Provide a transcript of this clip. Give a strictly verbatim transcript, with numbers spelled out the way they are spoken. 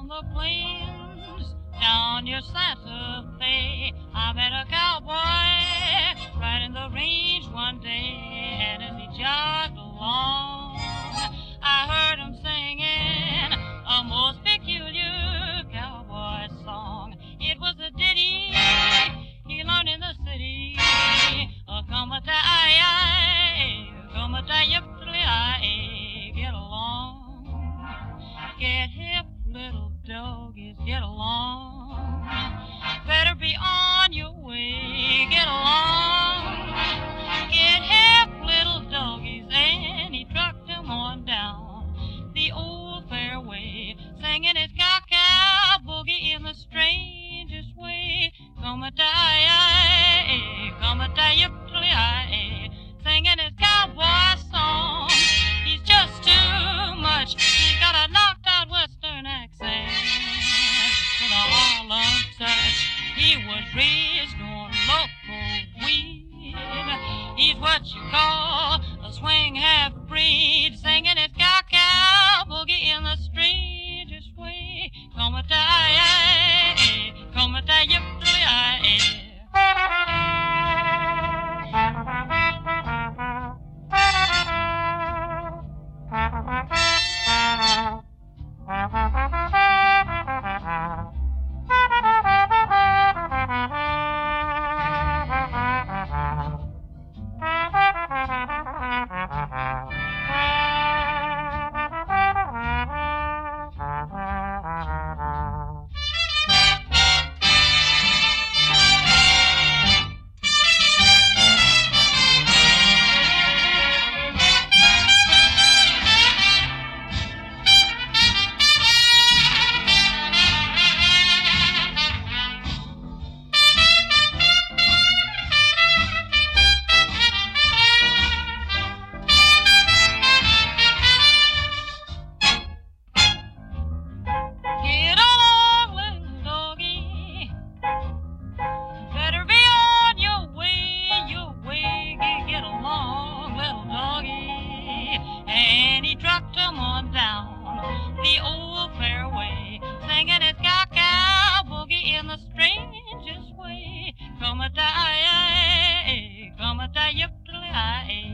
on the plains, down near Santa Fe, I met a cowboy riding the range one day, and as he jogged along, I heard him singing a most peculiar cowboy song. It was a ditty he learned in the city. Uh, come a die, come a die, get along, get hip, little doggies, get along. Better be on your way, get along, get hip, little doggies, and he trucked them on down the old fairway, singing his cow-cow boogie in the strangest way. Come a die, come a die, singing his cowboy song. He's just too much. He's got a knocked out western accent with a Harlem touch. He was raised on local weed. He's what you call a swing half-breed, singing his cow-cow boogie in the strangest way. Come a die, come a die, and he trucked him on down the old fairway, singing his cow-cow boogie in the strangest way. Come a die, come a die,